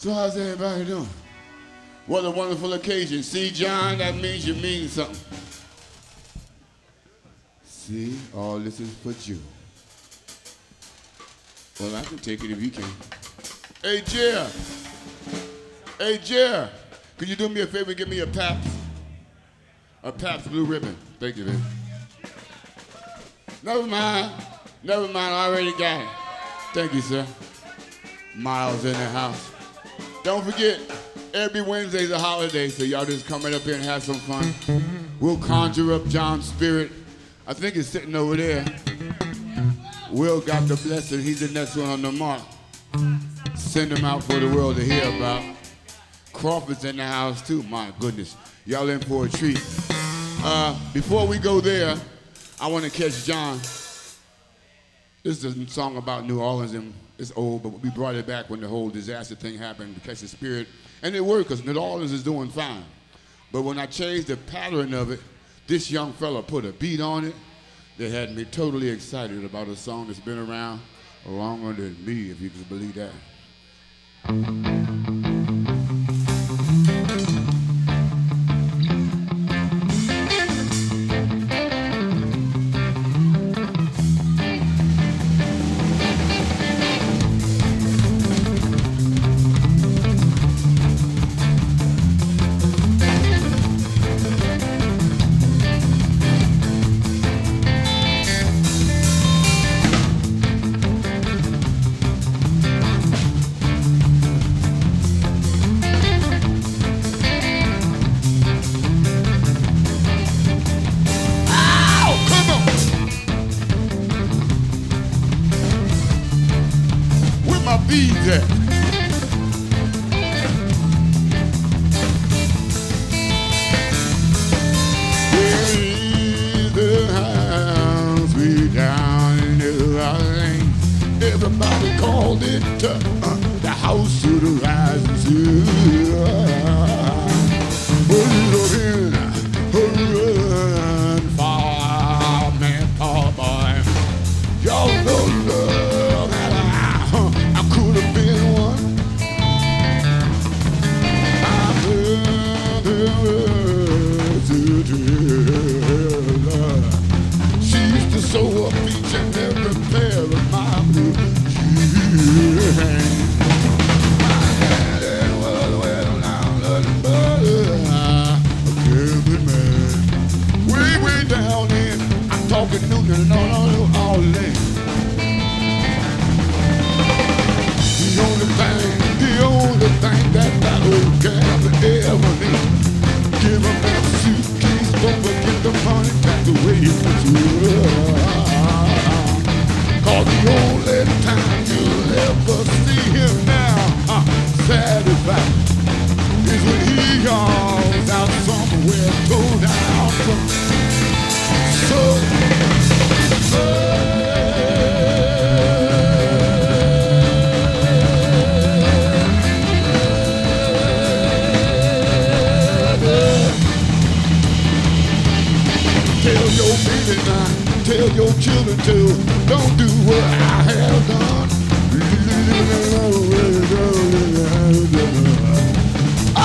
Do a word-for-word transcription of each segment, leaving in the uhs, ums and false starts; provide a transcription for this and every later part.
So how's everybody doing? What a wonderful occasion. See, John, that means you mean something. See, all this is for you. Well, I can take it if you can. Hey, Jer. Hey, Jer. Could you do me a favor and give me a Pabst? A Pabst Blue Ribbon. Thank you, man. Never mind. Never mind. I already got it. Thank you, sir. Miles in the house. Don't forget, every Wednesday's a holiday, so y'all just come right up here and have some fun. We'll conjure up John's spirit. I think it's sitting over there. Will got the blessing. He's the next one on the mark. Send him out for the world to hear about. Crawford's in the house, too. My goodness. Y'all in for a treat. Uh, before we go there, I want to catch John. This is a song about New Orleans, and it's old, but we brought it back when the whole disaster thing happened to catch the spirit. And it worked, because New Orleans is doing fine. But when I changed the pattern of it, this young fella put a beat on it that had me totally excited about a song that's been around longer than me, if you can believe that. Everybody called it uh, the house of the rising sun. Run, run, far man, tall boy. Y'all know love that I, I could have been one. I'm she used to sew up each and every pair of my blue jeans. My daddy was well down but a good man. Way, way down in, I'm talking Newton, no, no, no, all in. The only thing, the only thing that that old gal ever need. Give him that suitcase, don't forget the money back the way it was. Cause the only time you'll ever see him now uh, satisfied is when he goes out somewhere, go down from so, so. Tell your baby now, tell your children to don't do what I have done. Oh!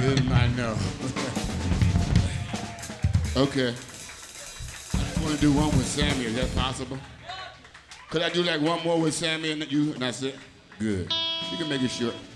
Good man, no. Okay. I just want to do one with Sammy. Is that possible? Could I do like one more with Sammy and you, and that's it? Good. You can make it short.